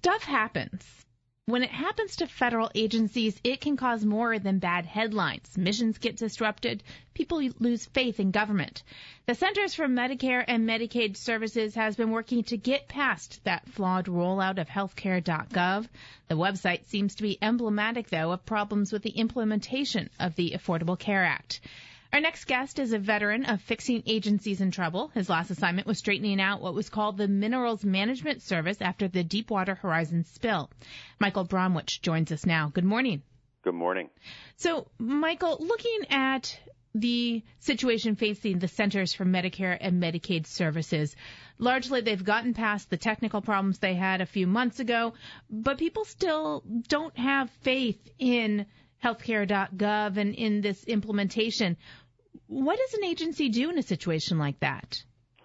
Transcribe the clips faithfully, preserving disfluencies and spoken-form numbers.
Stuff happens. When it happens to federal agencies, it can cause more than bad headlines. Missions get disrupted. People lose faith in government. The Centers for Medicare and Medicaid Services has been working to get past that flawed rollout of healthcare dot gov. The website seems to be emblematic, though, of problems with the implementation of the Affordable Care Act. Our next guest is a veteran of fixing agencies in trouble. His last assignment was straightening out what was called the Minerals Management Service after the Deepwater Horizon spill. Michael Bromwich joins us now. Good morning. Good morning. So, Michael, looking at the situation facing the Centers for Medicare and Medicaid Services, largely they've gotten past the technical problems they had a few months ago, but people still don't have faith in healthcare dot gov and in this implementation. What does an agency do in a situation like that?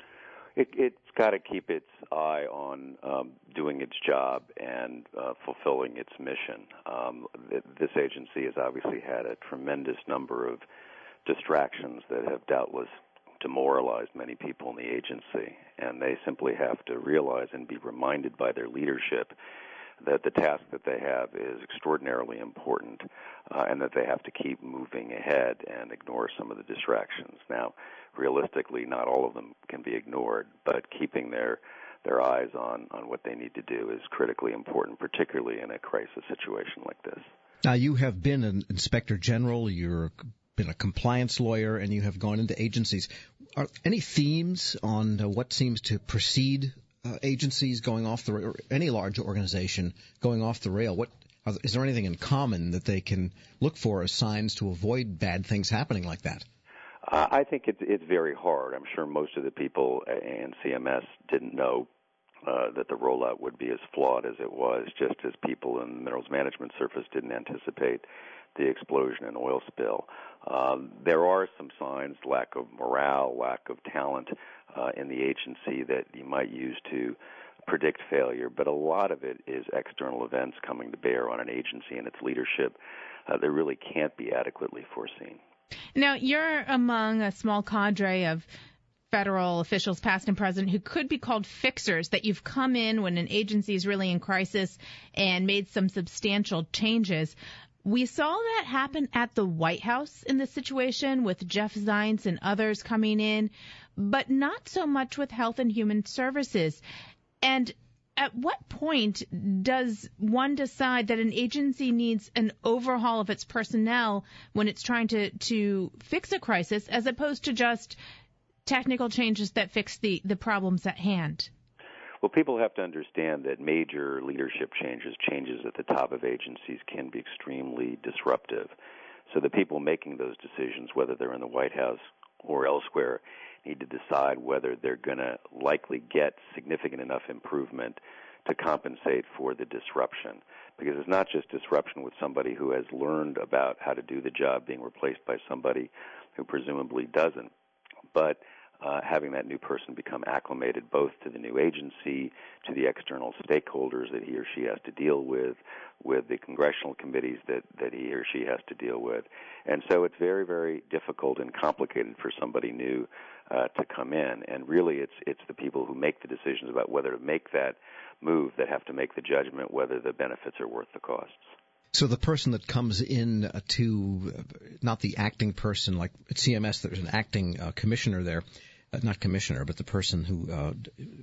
It, it's got to keep its eye on um, doing its job and uh, fulfilling its mission. Um, th- this agency has obviously had a tremendous number of distractions that have doubtless demoralized many people in the agency, and they simply have to realize and be reminded by their leadership that the task that they have is extraordinarily important, uh, and that they have to keep moving ahead and ignore some of the distractions. Now, realistically, not all of them can be ignored, but keeping their their eyes on, on what they need to do is critically important, particularly in a crisis situation like this. Now, you have been an inspector general, you've been a compliance lawyer, and you have gone into agencies. Are any themes on uh, what seems to precede Uh, agencies going off the rail, or any large organization going off the rail? What are, is there anything in common that they can look for as signs to avoid bad things happening like that? Uh, I think it's it's very hard. I'm sure most of the people in C M S didn't know uh, that the rollout would be as flawed as it was, just as people in the Minerals Management Service didn't anticipate the explosion and oil spill. Um, there are some signs, lack of morale, lack of talent uh, in the agency that you might use to predict failure, but a lot of it is external events coming to bear on an agency and its leadership uh, that really can't be adequately foreseen. Now, you're among a small cadre of federal officials, past and present, who could be called fixers, that you've come in when an agency is really in crisis and made some substantial changes. We saw that happen at the White House in this situation with Jeff Zients and others coming in, but not so much with Health and Human Services. And at what point does one decide that an agency needs an overhaul of its personnel when it's trying to, to fix a crisis, as opposed to just technical changes that fix the, the problems at hand? Well, people have to understand that major leadership changes, changes at the top of agencies, can be extremely disruptive. So the people making those decisions, whether they're in the White House or elsewhere, need to decide whether they're going to likely get significant enough improvement to compensate for the disruption. Because it's not just disruption with somebody who has learned about how to do the job being replaced by somebody who presumably doesn't, but Uh, having that new person become acclimated both to the new agency, to the external stakeholders that he or she has to deal with, with the congressional committees that, that he or she has to deal with. And so it's very, very difficult and complicated for somebody new uh, to come in. And really it's it's the people who make the decisions about whether to make that move that have to make the judgment whether the benefits are worth the costs. So the person that comes in uh, to, uh, not the acting person, like at C M S there's an acting uh, commissioner there, uh, not commissioner, but the person who, uh,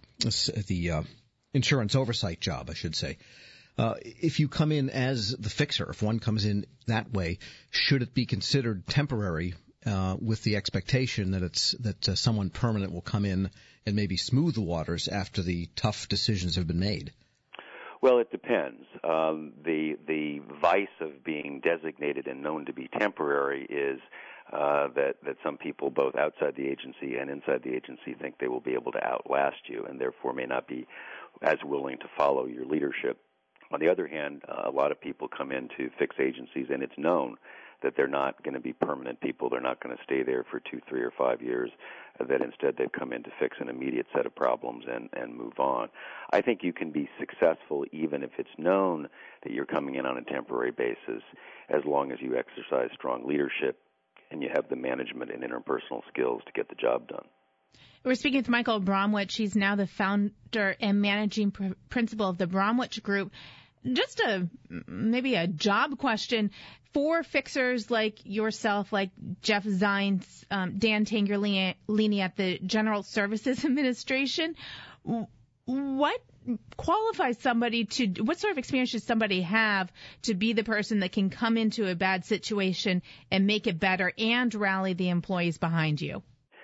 the uh, insurance oversight job, I should say. Uh, if you come in as the fixer, if one comes in that way, should it be considered temporary uh, with the expectation that it's that uh, someone permanent will come in and maybe smooth the waters after the tough decisions have been made? Well, it depends. Um, the the vice of being designated and known to be temporary is uh, that that some people, both outside the agency and inside the agency, think they will be able to outlast you, and therefore may not be as willing to follow your leadership. On the other hand, uh, a lot of people come in to fix agencies, and it's known that they're not going to be permanent people. They're not going to stay there for two, three, or five years, uh, that instead they've come in to fix an immediate set of problems and, and move on. I think you can be successful even if it's known that you're coming in on a temporary basis, as long as you exercise strong leadership and you have the management and interpersonal skills to get the job done. We're speaking with Michael Bromwich. He's now the founder and managing pr- principal of the Bromwich Group. Just a maybe a job question for fixers like yourself, like Jeff Zients, um, Dan Tangerlini at the General Services Administration. What qualifies somebody to, what sort of experience should somebody have to be the person that can come into a bad situation and make it better and rally the employees behind you?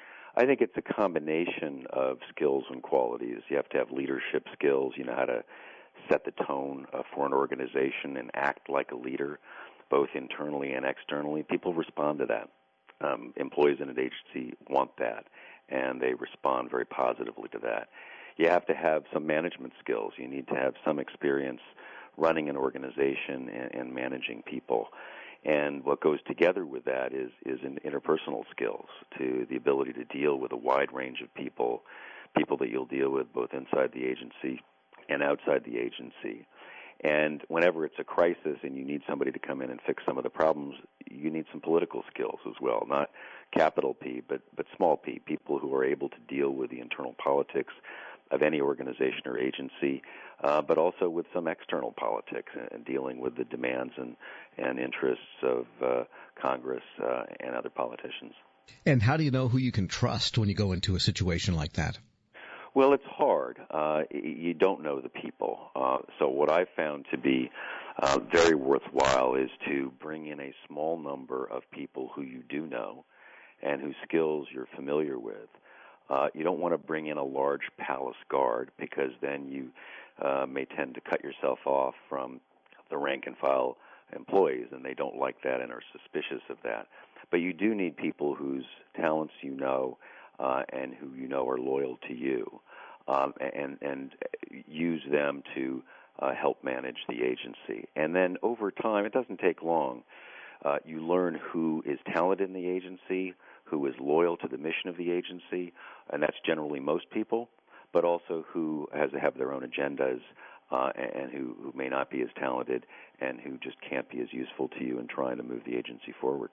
I think it's a combination of skills and qualities. You have to have leadership skills. You know how to set the tone uh, for an organization and act like a leader, both internally and externally. People respond to that. Um, employees in an agency want that, and they respond very positively to that. You have to have some management skills. You need to have some experience running an organization and, and managing people. And what goes together with that is, is in interpersonal skills, to the ability to deal with a wide range of people, people that you'll deal with both inside the agency and outside the agency. And whenever it's a crisis and you need somebody to come in and fix some of the problems, you need some political skills as well, not capital P, but, but small p, people who are able to deal with the internal politics of any organization or agency, uh, but also with some external politics and dealing with the demands and, and interests of uh, Congress uh, and other politicians. And how do you know who you can trust when you go into a situation like that? Well, it's hard. Uh, you don't know the people. Uh, so what I've found to be uh, very worthwhile is to bring in a small number of people who you do know and whose skills you're familiar with. Uh, you don't want to bring in a large palace guard, because then you uh, may tend to cut yourself off from the rank and file employees, and they don't like that and are suspicious of that. But you do need people whose talents you know uh, and who you know are loyal to you, um, and, and use them to uh, help manage the agency. And then over time, it doesn't take long, uh, you learn who is talented in the agency, who is loyal to the mission of the agency, and that's generally most people, but also who has have their own agendas uh, and who, who may not be as talented and who just can't be as useful to you in trying to move the agency forward.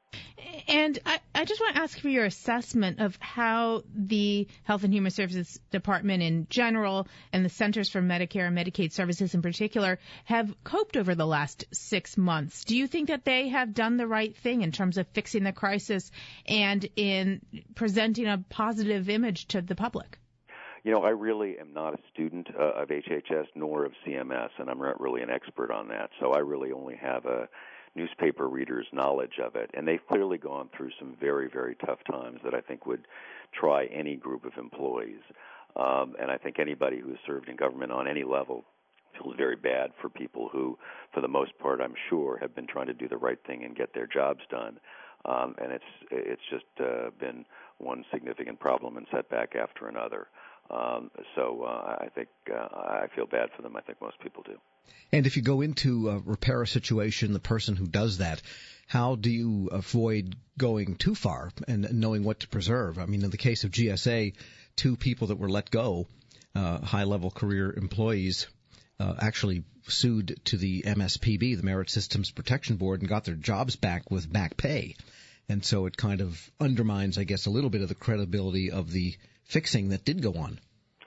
And I, I just want to ask for your assessment of how the Health and Human Services Department in general and the Centers for Medicare and Medicaid Services in particular have coped over the last six months. Do you think that they have done the right thing in terms of fixing the crisis and in presenting a positive image to the public? You know, I really am not a student uh, of H H S nor of C M S, and I'm not really an expert on that, so I really only have a newspaper readers' knowledge of it. And they've clearly gone through some very, very tough times that I think would try any group of employees. Um, and I think anybody who has served in government on any level feels very bad for people who, for the most part, I'm sure, have been trying to do the right thing and get their jobs done. Um, and it's it's just uh, been one significant problem and setback after another. Um, so uh, I think uh, I feel bad for them. I think most people do. And if you go into a repair a situation, the person who does that, how do you avoid going too far and knowing what to preserve? I mean, in the case of G S A, two people that were let go, uh, high-level career employees, uh, actually sued to the M S P B, the Merit Systems Protection Board, and got their jobs back with back pay. And so it kind of undermines, I guess, a little bit of the credibility of the fixing that did go on.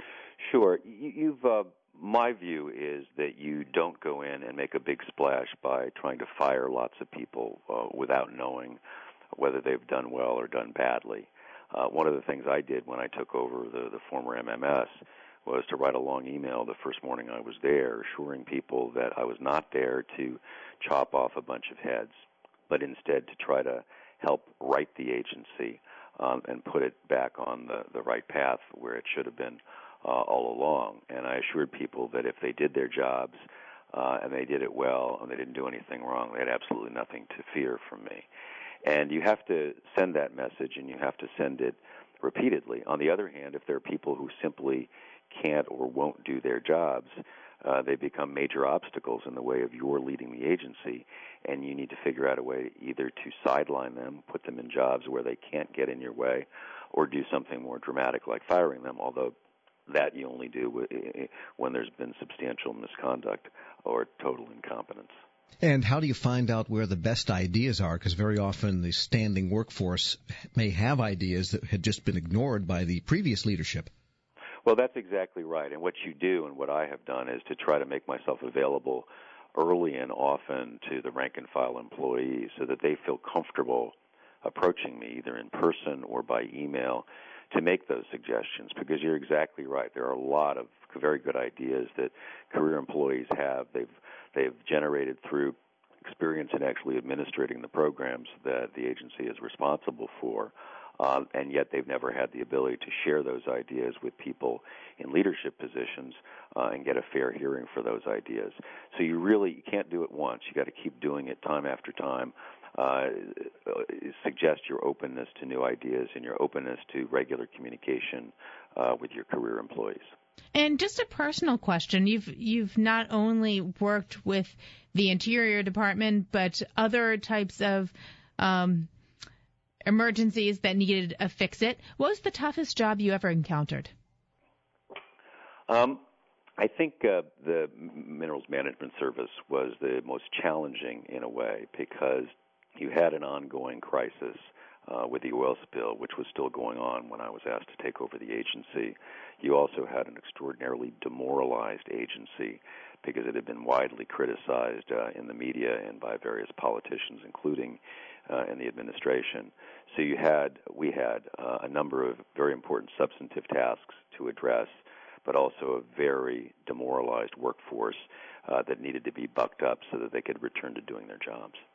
Sure. You've uh, my view is that you don't go in and make a big splash by trying to fire lots of people uh, without knowing whether they've done well or done badly. Uh, one of the things I did when I took over the, the former M M S was to write a long email the first morning I was there, assuring people that I was not there to chop off a bunch of heads, but instead to try to help right the agency um, and put it back on the, the right path where it should have been uh, all along. And I assured people that if they did their jobs uh, and they did it well and they didn't do anything wrong, they had absolutely nothing to fear from me. And you have to send that message, and you have to send it repeatedly. On the other hand, if there are people who simply can't or won't do their jobs, uh, they become major obstacles in the way of your leading the agency, and you need to figure out a way either to sideline them, put them in jobs where they can't get in your way, or do something more dramatic like firing them, although that you only do when there's been substantial misconduct or total incompetence. And how do you find out where the best ideas are? Because very often the standing workforce may have ideas that had just been ignored by the previous leadership. Well, that's exactly right. And what you do and what I have done is to try to make myself available early and often to the rank-and-file employees so that they feel comfortable approaching me either in person or by email to make those suggestions, because you're exactly right. There are a lot of very good ideas that career employees have. They've they've generated through experience in actually administrating the programs that the agency is responsible for, um, and yet they've never had the ability to share those ideas with people in leadership positions uh, and get a fair hearing for those ideas. So you really you can't do it once. You got to keep doing it time after time. Uh, suggest your openness to new ideas and your openness to regular communication uh, with your career employees. And just a personal question: you've you've not only worked with the Interior Department, but other types of um, emergencies that needed a fix-it. What was the toughest job you ever encountered? Um, I think uh, the Minerals Management Service was the most challenging in a way because you had an ongoing crisis uh, with the oil spill, which was still going on when I was asked to take over the agency. You also had an extraordinarily demoralized agency because it had been widely criticized uh, in the media and by various politicians, including uh, in the administration. So you had, we had uh, a number of very important substantive tasks to address, but also a very demoralized workforce uh, that needed to be bucked up so that they could return to doing their jobs.